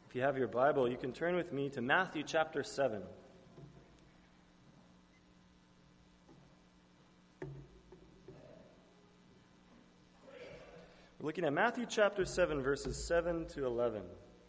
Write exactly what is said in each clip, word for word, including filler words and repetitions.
If you have your Bible, you can turn with me to Matthew chapter seven. We're looking at Matthew chapter seven, verses seven to eleven.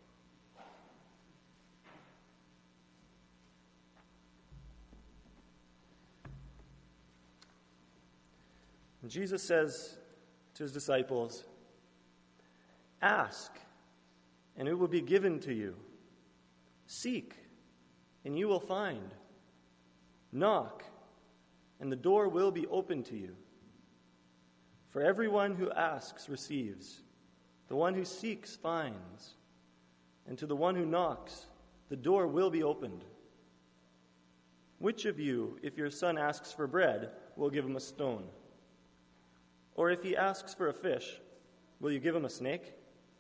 And Jesus says to his disciples, "Ask, and it will be given to you. Seek, and you will find. Knock, and the door will be opened to you. For everyone who asks receives, the one who seeks finds, and to the one who knocks, the door will be opened. Which of you, if your son asks for bread, will give him a stone? Or if he asks for a fish, will you give him a snake?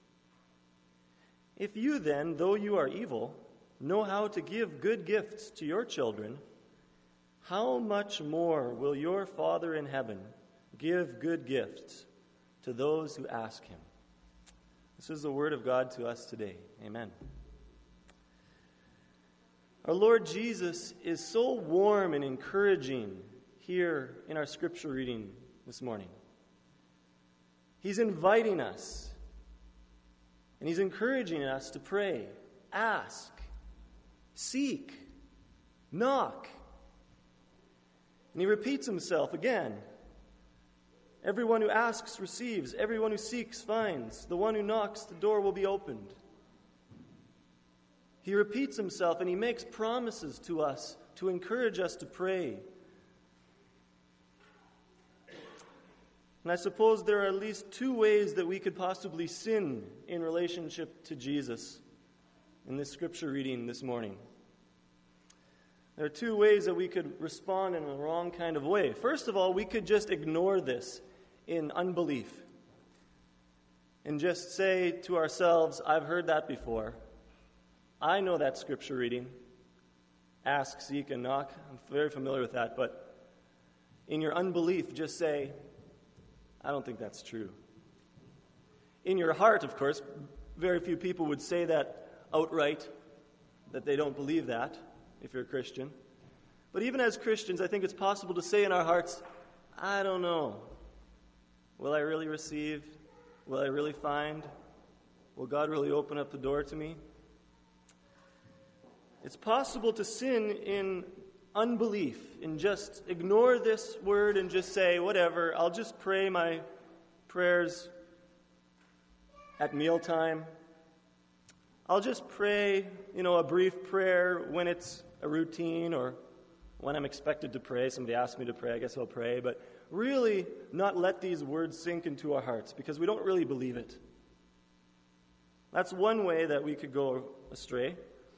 If you then, though you are evil, know how to give good gifts to your children, how much more will your Father in heaven give good gifts to those who ask him?" This is the word of God to us today. Amen. Our Lord Jesus is so warm and encouraging here in our scripture reading this morning. He's inviting us, and he's encouraging us to pray, ask, seek, knock. And he repeats himself again. Everyone who asks receives. Everyone who seeks finds. The one who knocks, the door will be opened. He repeats himself, and he makes promises to us to encourage us to pray. And I suppose there are at least two ways that we could possibly sin in relationship to Jesus in this scripture reading this morning. There are two ways that we could respond in a wrong kind of way. First of all, we could just ignore this in unbelief and just say to ourselves, "I've heard that before. I know that scripture reading. Ask, seek, and knock. I'm very familiar with that." But in your unbelief, just say, "I don't think that's true." In your heart, of course, very few people would say that outright, that they don't believe that, if you're a Christian. But even as Christians, I think it's possible to say in our hearts, "I don't know. Will I really receive? Will I really find? Will God really open up the door to me?" It's possible to sin in unbelief and just ignore this word and just say, "Whatever, I'll just pray my prayers at mealtime. I'll just pray, you know, a brief prayer when it's a routine or when I'm expected to pray. Somebody asks me to pray, I guess I'll pray." But really not let these words sink into our hearts because we don't really believe it. That's one way that we could go astray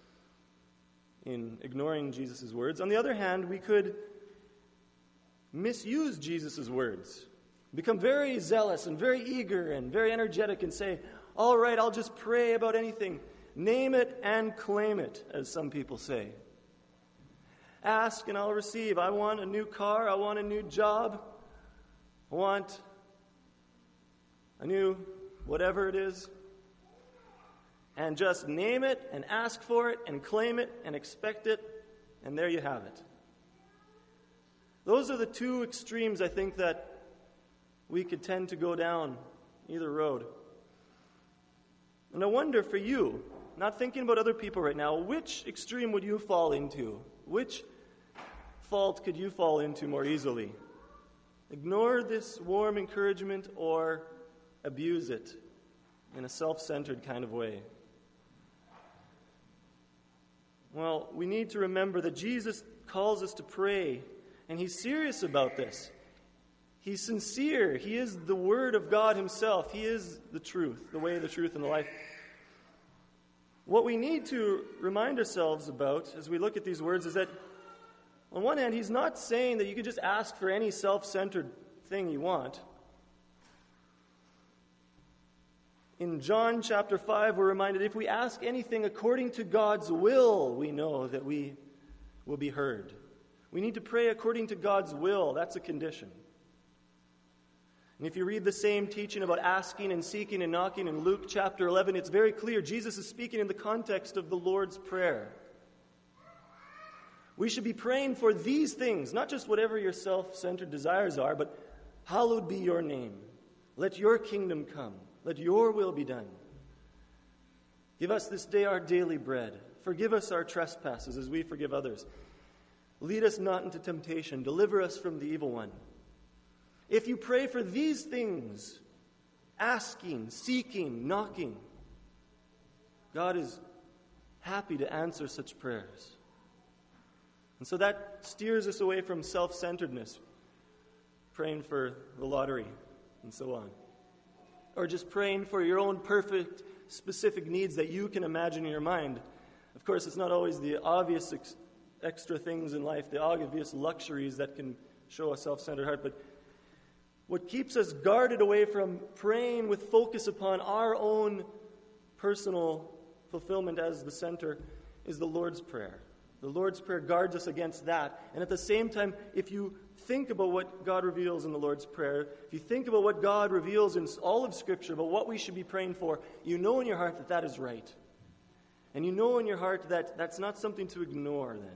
in ignoring Jesus' words. On the other hand, we could misuse Jesus' words, become very zealous and very eager and very energetic and say, "All right, I'll just pray about anything. Name it and claim it," as some people say. "Ask and I'll receive. I want a new car. I want a new job. I want a new whatever it is." And just name it and ask for it and claim it and expect it, and there you have it. Those are the two extremes I think that we could tend to go down either road. And I wonder for you, not thinking about other people right now, which extreme would you fall into? Which fault could you fall into more easily? Ignore this warm encouragement or abuse it in a self-centered kind of way? Well, we need to remember that Jesus calls us to pray, and he's serious about this. He's sincere. He is the Word of God himself. He is the truth, the way, the truth, and the life. What we need to remind ourselves about as we look at these words is that, on one hand, he's not saying that you can just ask for any self-centered thing you want. In John chapter five, we're reminded if we ask anything according to God's will, we know that we will be heard. We need to pray according to God's will. That's a condition. And if you read the same teaching about asking and seeking and knocking in Luke chapter eleven, it's very clear Jesus is speaking in the context of the Lord's Prayer. We should be praying for these things, not just whatever your self-centered desires are, but hallowed be your name. Let your kingdom come. Let your will be done. Give us this day our daily bread. Forgive us our trespasses as we forgive others. Lead us not into temptation. Deliver us from the evil one. If you pray for these things, asking, seeking, knocking, God is happy to answer such prayers. And so that steers us away from self-centeredness, praying for the lottery and so on. Or just praying for your own perfect, specific needs that you can imagine in your mind. Of course, it's not always the obvious ex- extra things in life, the obvious luxuries that can show a self-centered heart, but what keeps us guarded away from praying with focus upon our own personal fulfillment as the center is the Lord's Prayer. The Lord's Prayer guards us against that. And at the same time, if you think about what God reveals in the Lord's Prayer, if you think about what God reveals in all of Scripture about what we should be praying for, you know in your heart that that is right. And you know in your heart that that's not something to ignore then.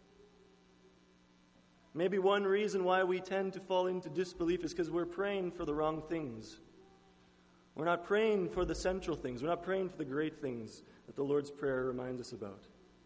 Maybe one reason why we tend to fall into disbelief is because we're praying for the wrong things. We're not praying for the central things. We're not praying for the great things that the Lord's Prayer reminds us about.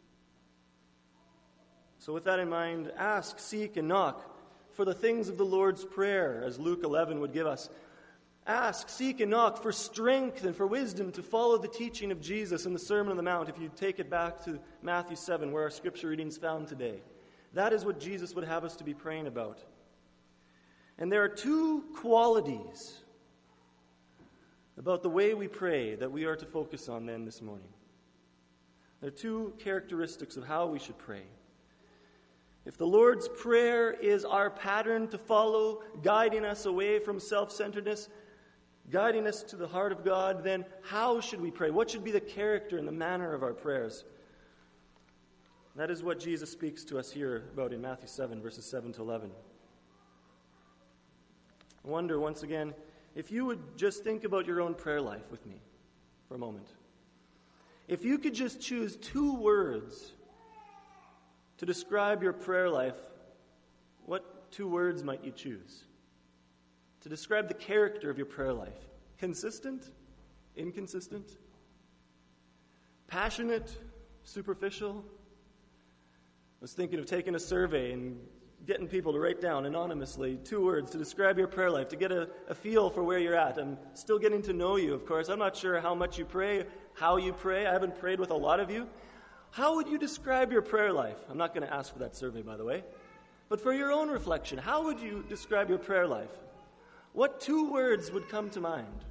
So with that in mind, ask, seek, and knock for the things of the Lord's Prayer, as Luke eleven would give us. Ask, seek, and knock for strength and for wisdom to follow the teaching of Jesus in the Sermon on the Mount, if you take it back to Matthew seven, where our scripture reading is found today. That is what Jesus would have us to be praying about. And there are two qualities about the way we pray that we are to focus on then this morning. There are two characteristics of how we should pray. If the Lord's Prayer is our pattern to follow, guiding us away from self-centeredness, guiding us to the heart of God, then how should we pray? What should be the character and the manner of our prayers? That is what Jesus speaks to us here about in Matthew seven, verses seven to eleven. I wonder, once again, if you would just think about your own prayer life with me for a moment. If you could just choose two words to describe your prayer life, what two words might you choose? To describe the character of your prayer life. Consistent? Inconsistent? Passionate? Superficial? I was thinking of taking a survey and getting people to write down anonymously two words to describe your prayer life, to get a, a feel for where you're at. I'm still getting to know you, of course. I'm not sure how much you pray, how you pray. I haven't prayed with a lot of you. How would you describe your prayer life? I'm not going to ask for that survey, by the way. But for your own reflection, how would you describe your prayer life? What two words would come to mind?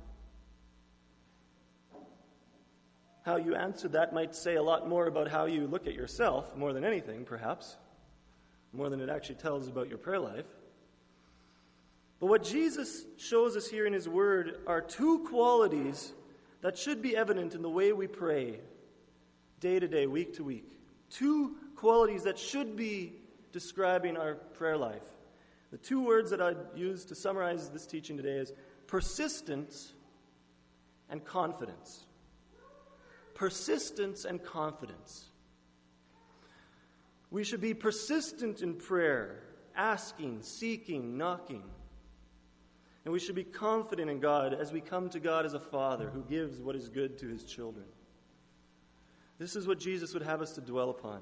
How you answered that might say a lot more about how you look at yourself, more than anything, perhaps. More than it actually tells about your prayer life. But what Jesus shows us here in his word are two qualities that should be evident in the way we pray, day to day, week to week. Two qualities that should be describing our prayer life. The two words that I'd use to summarize this teaching today is persistence and confidence. Persistence and confidence. We should be persistent in prayer, asking, seeking, knocking. And we should be confident in God as we come to God as a Father who gives what is good to his children. This is what Jesus would have us to dwell upon.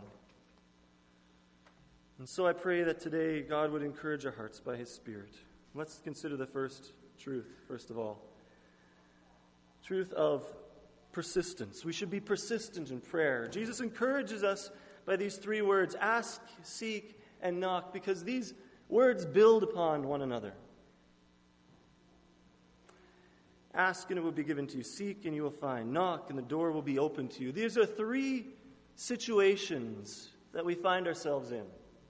And so I pray that today God would encourage our hearts by his Spirit. Let's consider the first truth, first of all. Truth of persistence. We should be persistent in prayer. Jesus encourages us by these three words, ask, seek, and knock, because these words build upon one another. Ask and it will be given to you. Seek and you will find. Knock and the door will be opened to you. These are three situations that we find ourselves in.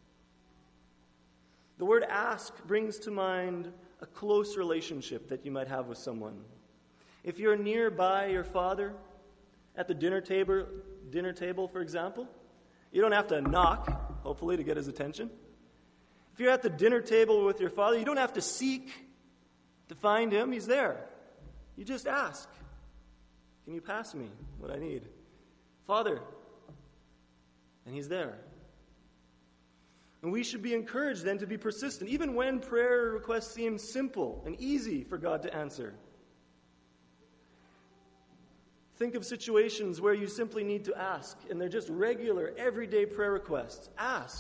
The word ask brings to mind a close relationship that you might have with someone. If you're nearby your father at the dinner table, dinner table, for example, you don't have to knock, hopefully, to get his attention. If you're at the dinner table with your father, you don't have to seek To find him, he's there. You just ask, can you pass me what I need? Father, and he's there. And we should be encouraged then to be persistent, even when prayer requests seem simple and easy for God to answer. Think of situations where you simply need to ask, and they're just regular, everyday prayer requests. Ask.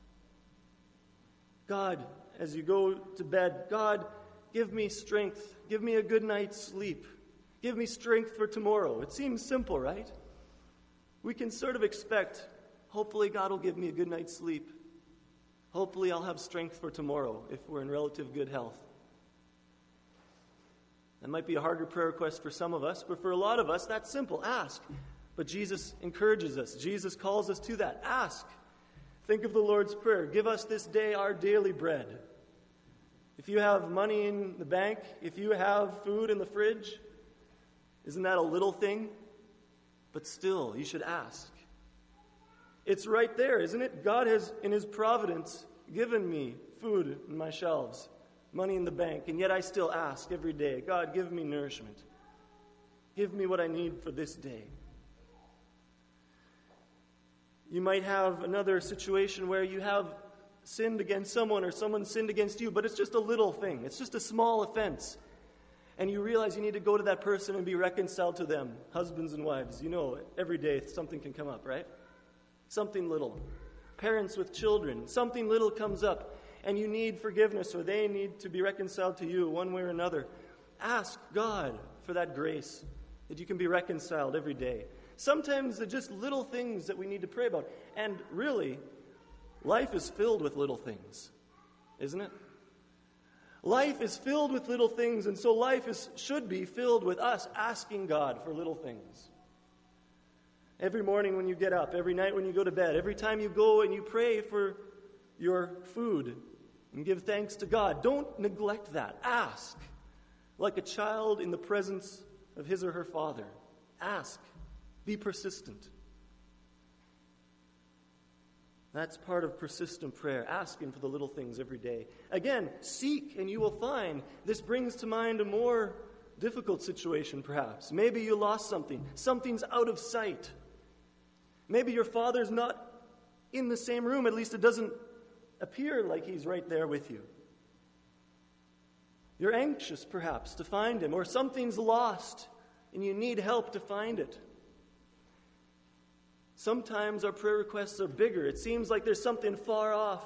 God, as you go to bed, God, give me strength. Give me a good night's sleep. Give me strength for tomorrow. It seems simple, right? We can sort of expect, hopefully God will give me a good night's sleep. Hopefully I'll have strength for tomorrow if we're in relative good health. That might be a harder prayer request for some of us, but for a lot of us, that's simple. Ask. But Jesus encourages us. Jesus calls us to that. Ask. Think of the Lord's Prayer. Give us this day our daily bread. If you have money in the bank, if you have food in the fridge, isn't that a little thing? But still, you should ask. It's right there, isn't it? God has, in his providence, given me food in my shelves, money in the bank, and yet I still ask every day, God, give me nourishment. Give me what I need for this day. You might have another situation where you have sinned against someone or someone sinned against you, but it's just a little thing. It's just a small offense. And you realize you need to go to that person and be reconciled to them. Husbands and wives, you know, every day something can come up, right? Something little. Parents with children, something little comes up, and you need forgiveness, or they need to be reconciled to you one way or another. Ask God for that grace, that you can be reconciled every day. Sometimes they're just little things that we need to pray about. And really, life is filled with little things, isn't it? Life is filled with little things, and so life is should be filled with us asking God for little things. Every morning when you get up, every night when you go to bed, every time you go and you pray for your food and give thanks to God, don't neglect that. Ask, like a child in the presence of his or her father. Ask. Be persistent. That's part of persistent prayer, asking for the little things every day. Again, seek and you will find. This brings to mind a more difficult situation, perhaps. Maybe you lost something. Something's out of sight. Maybe your father's not in the same room. At least it doesn't appear like he's right there with you. You're anxious, perhaps, to find him, or something's lost and you need help to find it. Sometimes our prayer requests are bigger. It seems like there's something far off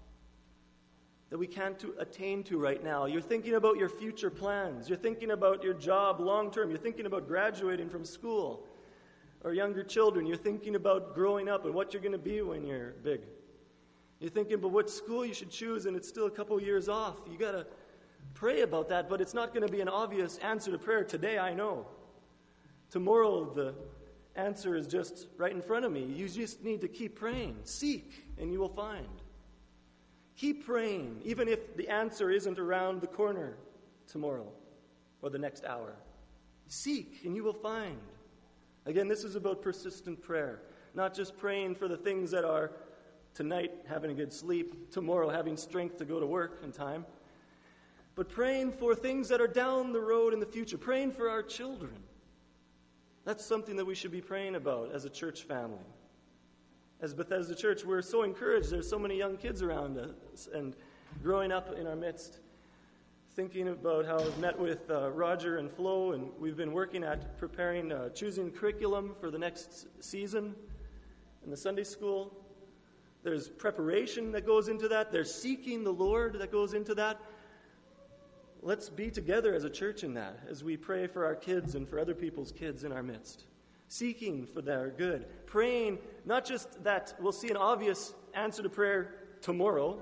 that we can't to attain to right now. You're thinking about your future plans. You're thinking about your job long term. You're thinking about graduating from school. Or younger children, you're thinking about growing up and what you're going to be when you're big. You're thinking about what school you should choose, and it's still a couple years off. You got to pray about that, but it's not going to be an obvious answer to prayer today, I know. Tomorrow, the answer is just right in front of me. You just need to keep praying. Seek, and you will find. Keep praying, even if the answer isn't around the corner tomorrow or the next hour. Seek, and you will find. Again, this is about persistent prayer, not just praying for the things that are tonight having a good sleep, tomorrow having strength to go to work in time, but praying for things that are down the road in the future, praying for our children. That's something that we should be praying about as a church family. As Bethesda Church, we're so encouraged. There's so many young kids around us and growing up in our midst. Thinking about how I've met with uh, Roger and Flo, and we've been working at preparing, uh, choosing curriculum for the next season in the Sunday school. There's preparation that goes into that. There's seeking the Lord that goes into that. Let's be together as a church in that, as we pray for our kids and for other people's kids in our midst. Seeking for their good. Praying, not just that we'll see an obvious answer to prayer tomorrow,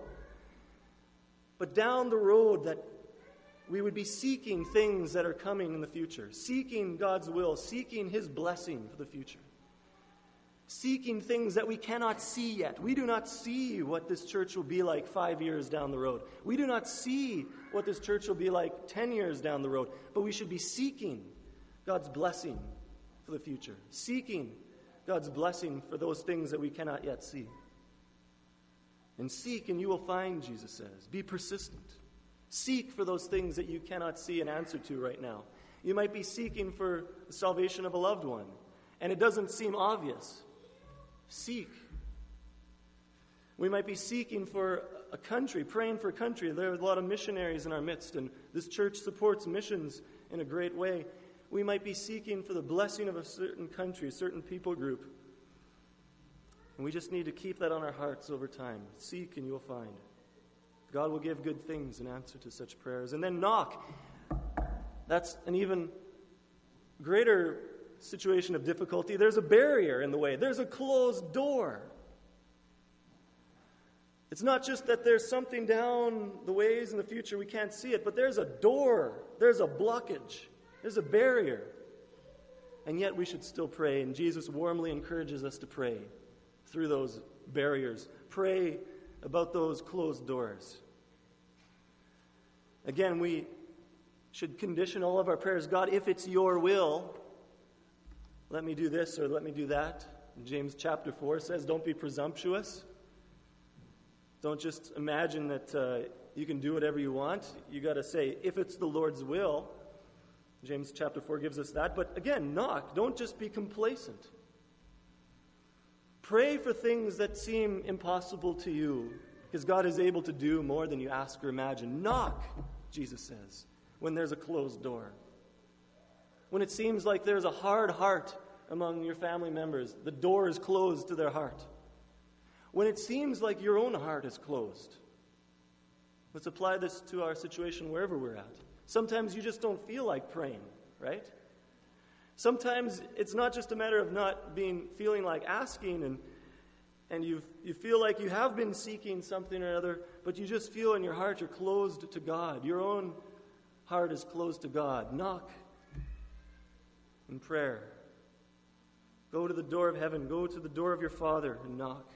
but down the road that we would be seeking things that are coming in the future. Seeking God's will, seeking his blessing for the future. Seeking things that we cannot see yet. We do not see what this church will be like five years down the road. We do not see what this church will be like ten years down the road. But we should be seeking God's blessing for the future. Seeking God's blessing for those things that we cannot yet see. And seek and you will find, Jesus says. Be persistent. Seek for those things that you cannot see an answer to right now. You might be seeking for the salvation of a loved one, and it doesn't seem obvious. Seek. We might be seeking for a country, praying for a country. There are a lot of missionaries in our midst, and this church supports missions in a great way. We might be seeking for the blessing of a certain country, a certain people group. And we just need to keep that on our hearts over time. Seek and you'll find. God will give good things in answer to such prayers. And then knock. That's an even greater situation of difficulty. There's a barrier in the way. There's a closed door. It's not just that there's something down the ways in the future, we can't see it, but there's a door. There's a blockage. There's a barrier. And yet we should still pray, and Jesus warmly encourages us to pray through those barriers. Pray about those closed doors. Again, we should condition all of our prayers. God, if it's your will, let me do this or let me do that. James chapter four says, don't be presumptuous. Don't just imagine that uh, you can do whatever you want. You got to say, if it's the Lord's will. James chapter four gives us that. But again, knock. Don't just be complacent. Pray for things that seem impossible to you, because God is able to do more than you ask or imagine. Knock, Jesus says, when there's a closed door. When it seems like there's a hard heart among your family members, the door is closed to their heart. When it seems like your own heart is closed. Let's apply this to our situation wherever we're at. Sometimes you just don't feel like praying, right? Sometimes it's not just a matter of not being feeling like asking, and and you you feel like you have been seeking something or other, but you just feel in your heart you're closed to God. Your own heart is closed to God. Knock in prayer. Go to the door of heaven. Go to the door of your Father and knock.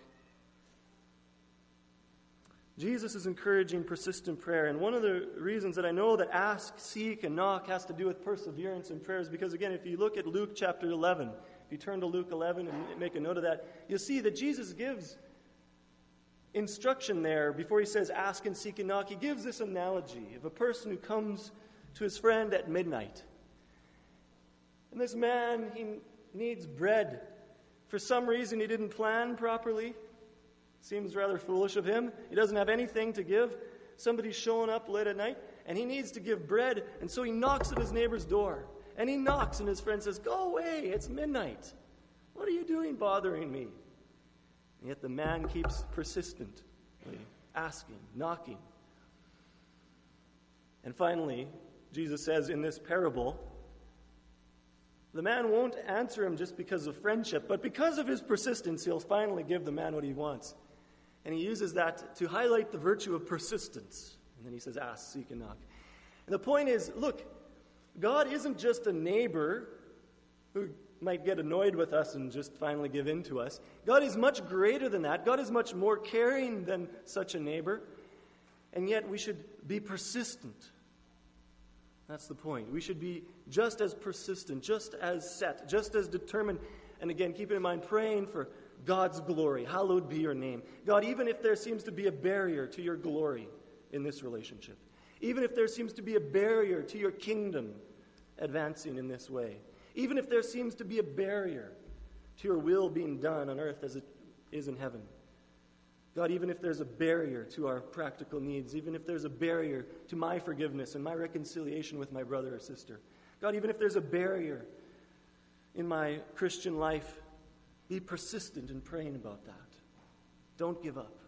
Jesus is encouraging persistent prayer, and one of the reasons that I know that ask, seek, and knock has to do with perseverance in prayer is because, again, if you look at Luke chapter eleven, if you turn to Luke eleven and make a note of that, you'll see that Jesus gives instruction there before he says ask and seek and knock. He gives this analogy of a person who comes to his friend at midnight. And this man, he needs bread. For some reason, he didn't plan properly. Seems rather foolish of him. He doesn't have anything to give. Somebody's showing up late at night, and he needs to give bread, and so he knocks at his neighbor's door. And he knocks, and his friend says, "Go away, it's midnight. What are you doing bothering me?" And yet the man keeps persistently asking, knocking. And finally, Jesus says in this parable, the man won't answer him just because of friendship, but because of his persistence, he'll finally give the man what he wants. And he uses that to highlight the virtue of persistence. And then he says, ask, seek, and knock. And the point is, look, God isn't just a neighbor who might get annoyed with us and just finally give in to us. God is much greater than that. God is much more caring than such a neighbor. And yet we should be persistent. That's the point. We should be just as persistent, just as set, just as determined. And again, keep in mind, praying for God's glory. Hallowed be your name. God, even if there seems to be a barrier to your glory in this relationship, even if there seems to be a barrier to your kingdom advancing in this way, even if there seems to be a barrier to your will being done on earth as it is in heaven, God, even if there's a barrier to our practical needs, even if there's a barrier to my forgiveness and my reconciliation with my brother or sister, God, even if there's a barrier in my Christian life, be persistent in praying about that. Don't give up.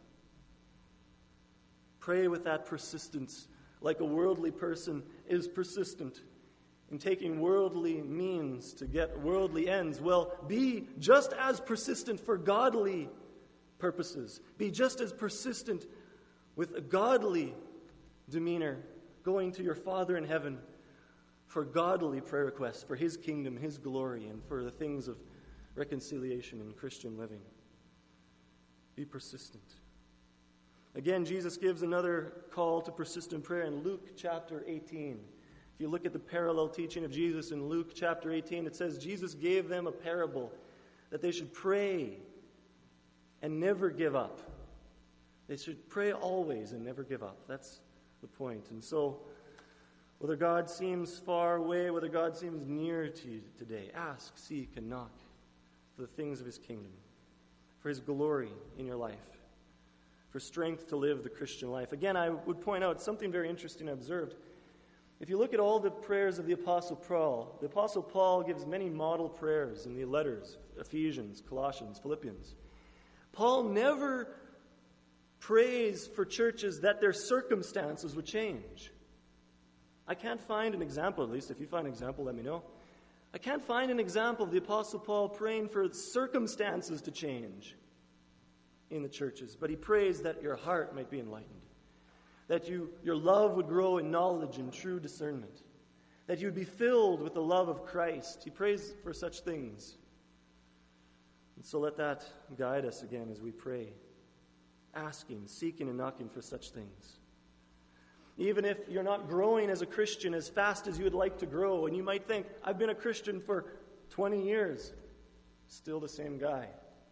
Pray with that persistence like a worldly person is persistent in taking worldly means to get worldly ends. Well, be just as persistent for godly purposes. Be just as persistent with a godly demeanor, going to your Father in heaven for godly prayer requests, for his kingdom, his glory, and for the things of reconciliation in Christian living. Be persistent. Again, Jesus gives another call to persistent prayer in Luke chapter eighteen. If you look at the parallel teaching of Jesus in Luke chapter eighteen, it says Jesus gave them a parable that they should pray and never give up. They should pray always and never give up. That's the point. And so, whether God seems far away, whether God seems near to you today, ask, seek, and knock for the things of his kingdom, for his glory in your life, for strength to live the Christian life. Again, I would point out something very interesting I observed. If you look at all the prayers of the Apostle Paul, the Apostle Paul gives many model prayers in the letters, Ephesians, Colossians, Philippians. Paul never prays for churches that their circumstances would change. I can't find an example, at least. If you find an example, let me know. I can't find an example of the Apostle Paul praying for circumstances to change in the churches, but he prays that your heart might be enlightened, that you, your love would grow in knowledge and true discernment, that you would be filled with the love of Christ. He prays for such things. And so let that guide us again as we pray, asking, seeking, and knocking for such things. Even if you're not growing as a Christian as fast as you would like to grow, and you might think, I've been a Christian for twenty years, still the same guy.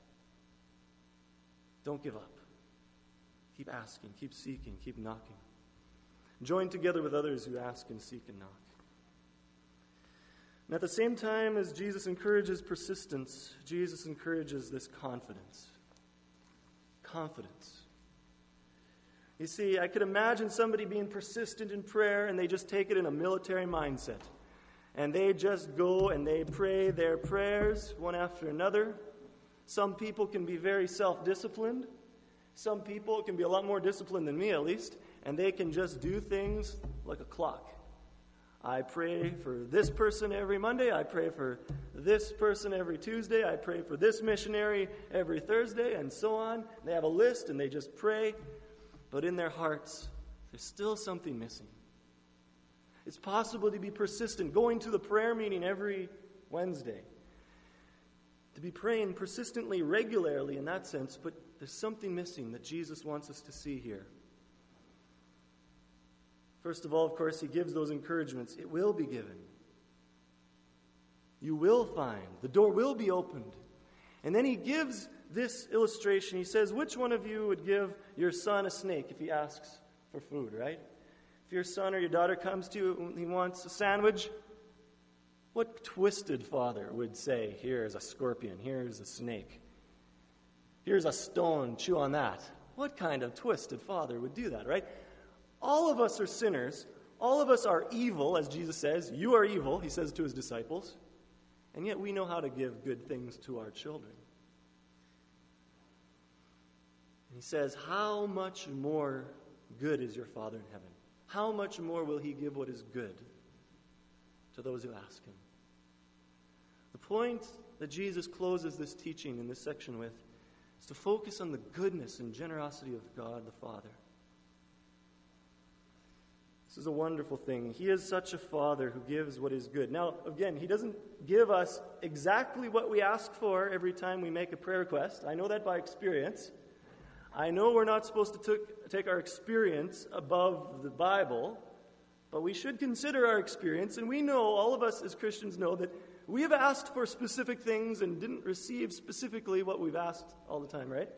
Don't give up. Keep asking, keep seeking, keep knocking. Join together with others who ask and seek and knock. And at the same time as Jesus encourages persistence, Jesus encourages this confidence. Confidence. You see, I could imagine somebody being persistent in prayer and they just take it in a military mindset. And they just go and they pray their prayers one after another. Some people can be very self-disciplined. Some people can be a lot more disciplined than me, at least. And they can just do things like a clock. I pray for this person every Monday. I pray for this person every Tuesday. I pray for this missionary every Thursday, and so on. They have a list and they just pray. But in their hearts, there's still something missing. It's possible to be persistent, going to the prayer meeting every Wednesday, to be praying persistently, regularly in that sense, but there's something missing that Jesus wants us to see here. First of all, of course, he gives those encouragements. It will be given. You will find. The door will be opened. And then he gives this illustration. He says, which one of you would give your son a snake if he asks for food, right? If your son or your daughter comes to you and he wants a sandwich, what twisted father would say, here's a scorpion, here's a snake, here's a stone, chew on that? What kind of twisted father would do that, right? All of us are sinners. All of us are evil, as Jesus says. You are evil, he says to his disciples. And yet we know how to give good things to our children. And he says, how much more good is your Father in heaven? How much more will he give what is good to those who ask him? The point that Jesus closes this teaching in this section with is to focus on the goodness and generosity of God the Father. This is a wonderful thing. He is such a Father who gives what is good. Now, again, he doesn't give us exactly what we ask for every time we make a prayer request. I know that by experience. I know we're not supposed to took, take our experience above the Bible, but we should consider our experience. And we know, all of us as Christians know, that we have asked for specific things and didn't receive specifically what we've asked all the time, right?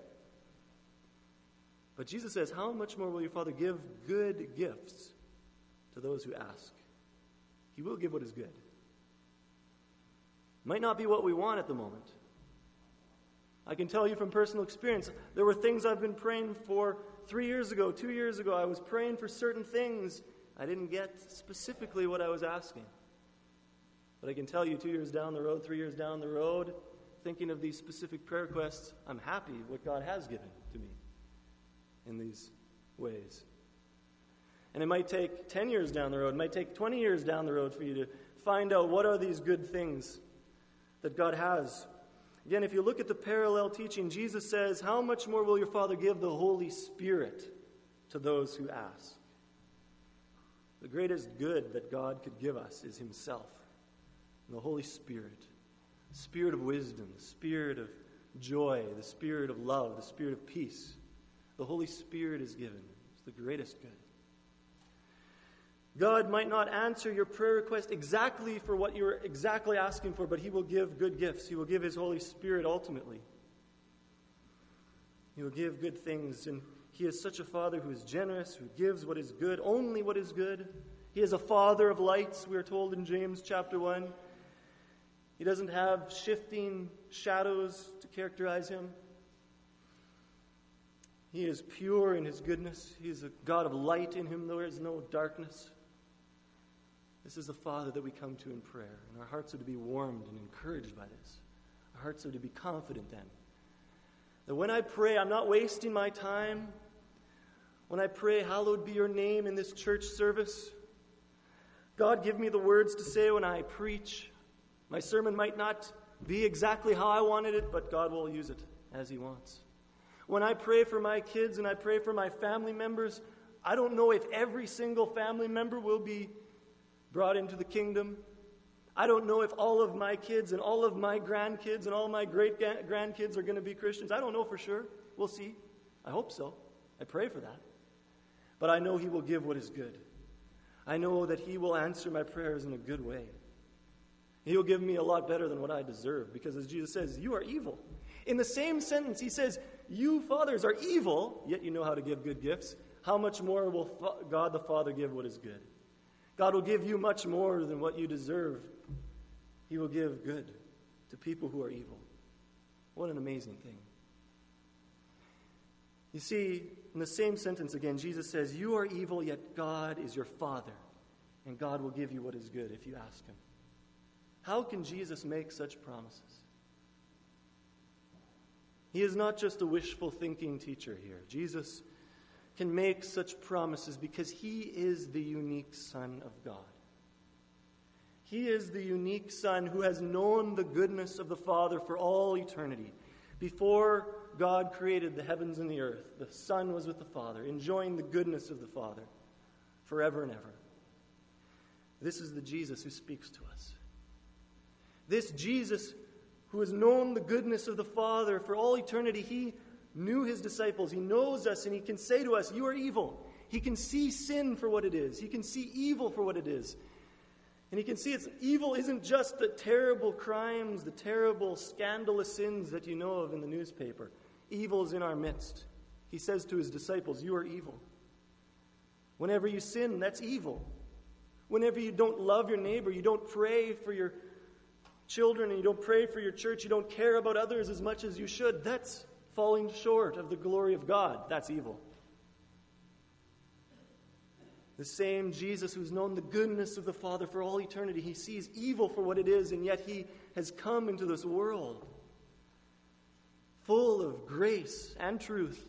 But Jesus says, how much more will your Father give good gifts to those who ask? He will give what is good. Might not be what we want at the moment. I can tell you from personal experience, there were things I've been praying for three years ago, two years ago. I was praying for certain things. I didn't get specifically what I was asking. But I can tell you two years down the road, three years down the road, thinking of these specific prayer requests, I'm happy what God has given to me in these ways. And it might take ten years down the road, it might take twenty years down the road for you to find out what are these good things that God has. Again, if you look at the parallel teaching, Jesus says, how much more will your Father give the Holy Spirit to those who ask? The greatest good that God could give us is himself. And the Holy Spirit, the Spirit of wisdom, the Spirit of joy, the Spirit of love, the Spirit of peace. The Holy Spirit is given. It's the greatest good. God might not answer your prayer request exactly for what you're exactly asking for, but he will give good gifts. He will give his Holy Spirit ultimately. He will give good things, and he He is such a Father who is generous, who gives what is good, only what is good. He is a Father of lights, we are told in James chapter one. He doesn't have shifting shadows to characterize him. He is pure in his goodness. He is a God of light. In him there is no darkness. This is the Father that we come to in prayer, and our hearts are to be warmed and encouraged by this. Our hearts are to be confident then that when I pray, I'm not wasting my time. When I pray, hallowed be your name in this church service, God, give me the words to say when I preach. My sermon might not be exactly how I wanted it, but God will use it as he wants. When I pray for my kids and I pray for my family members, I don't know if every single family member will be brought into the kingdom. I don't know if all of my kids and all of my grandkids and all my great-grandkids are going to be Christians. I don't know for sure. We'll see. I hope so. I pray for that. But I know he will give what is good. I know that he will answer my prayers in a good way. He'll give me a lot better than what I deserve, because as Jesus says, you are evil. In the same sentence, he says, you fathers are evil, yet you know how to give good gifts. How much more will God the Father give what is good? God will give you much more than what you deserve. He will give good to people who are evil. What an amazing thing. You see, in the same sentence again, Jesus says, you are evil, yet God is your Father, and God will give you what is good if you ask him. How can Jesus make such promises? He is not just a wishful thinking teacher here. Jesus can make such promises because he is the unique Son of God. He is the unique Son who has known the goodness of the Father for all eternity. Before God created the heavens and the earth, the Son was with the Father, enjoying the goodness of the Father forever and ever. This is the Jesus who speaks to us. This Jesus who has known the goodness of the Father for all eternity, he knew his disciples. He knows us, and he can say to us, you are evil. He can see sin for what it is. He can see evil for what it is. And he can see it's evil isn't just the terrible crimes, the terrible scandalous sins that you know of in the newspaper. Evil is in our midst. He says to his disciples, you are evil. Whenever you sin, that's evil. Whenever you don't love your neighbor, you don't pray for your children, and you don't pray for your church, you don't care about others as much as you should, that's falling short of the glory of God. That's evil. The same Jesus who's known the goodness of the Father for all eternity, he sees evil for what it is, and yet he has come into this world full of grace and truth.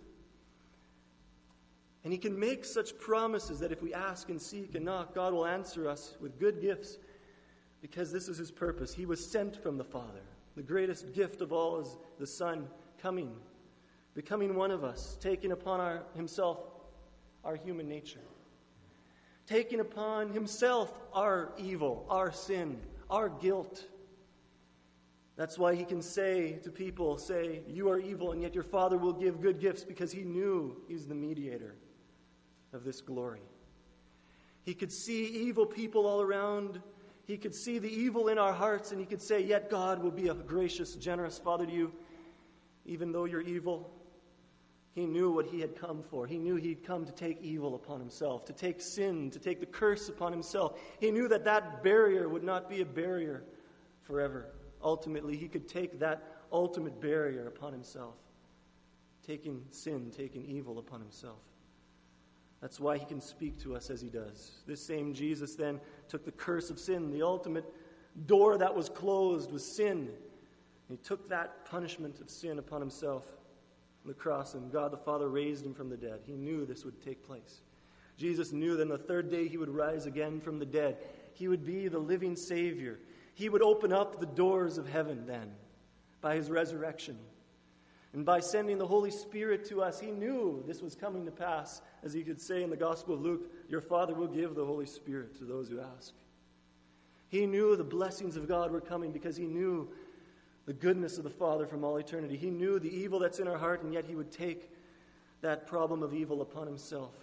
And he can make such promises that if we ask and seek and knock, God will answer us with good gifts, because this is his purpose. He was sent from the Father. The greatest gift of all is the Son coming, becoming one of us, taking upon our, himself our human nature, taking upon himself our evil, our sin, our guilt. That's why he can say to people, say, you are evil, and yet your Father will give good gifts, because he knew he's the mediator of this glory. He could see evil people all around. He could see the evil in our hearts, and he could say, yet God will be a gracious, generous Father to you, even though you're evil. He knew what he had come for. He knew he'd come to take evil upon himself, to take sin, to take the curse upon himself. He knew that that barrier would not be a barrier forever. Ultimately, he could take that ultimate barrier upon himself, taking sin, taking evil upon himself. That's why he can speak to us as he does. This same Jesus then took the curse of sin, the ultimate door that was closed was sin. He took that punishment of sin upon himself on the cross, and God the Father raised him from the dead. He knew this would take place. Jesus knew that on the third day he would rise again from the dead. He would be the living Savior. He would open up the doors of heaven then by his resurrection. And by sending the Holy Spirit to us, he knew this was coming to pass. As he could say in the Gospel of Luke, your Father will give the Holy Spirit to those who ask. He knew the blessings of God were coming because he knew the goodness of the Father from all eternity. He knew the evil that's in our heart, and yet he would take that problem of evil upon himself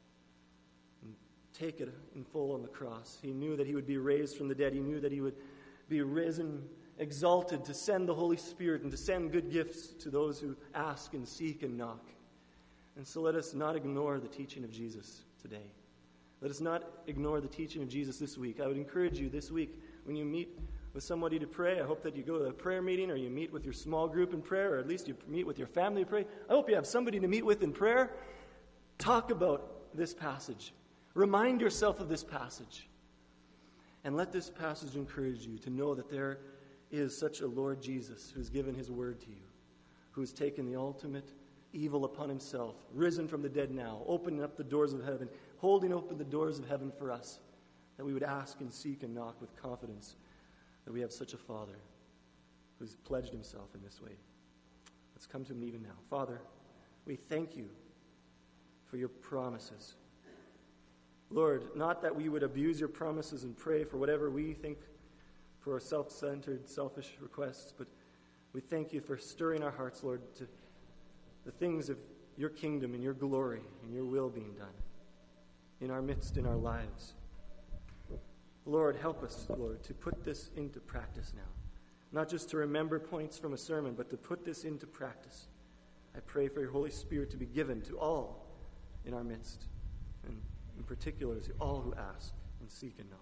and take it in full on the cross. He knew that he would be raised from the dead. He knew that he would be risen, exalted, to send the Holy Spirit and to send good gifts to those who ask and seek and knock. And so let us not ignore the teaching of Jesus today. Let us not ignore the teaching of Jesus this week. I would encourage you this week, when you meet with somebody to pray, I hope that you go to a prayer meeting, or you meet with your small group in prayer, or at least you meet with your family to pray. I hope you have somebody to meet with in prayer. Talk about this passage. Remind yourself of this passage. And let this passage encourage you to know that there is such a Lord Jesus who has given his word to you, who has taken the ultimate evil upon himself, risen from the dead now, opening up the doors of heaven, holding open the doors of heaven for us, that we would ask and seek and knock with confidence that we have such a Father who's pledged himself in this way. Let's come to him even now. Father, we thank you for your promises. Lord, not that we would abuse your promises and pray for whatever we think for our self-centered, selfish requests, but we thank you for stirring our hearts, Lord, to the things of your kingdom and your glory and your will being done in our midst, in our lives. Lord, help us, Lord, to put this into practice now. Not just to remember points from a sermon, but to put this into practice. I pray for your Holy Spirit to be given to all in our midst, and in particular to all who ask and seek and knock.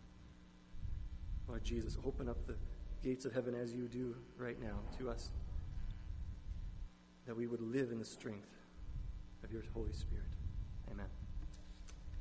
Lord Jesus, open up the gates of heaven as you do right now to us, that we would live in the strength of your Holy Spirit. Amen.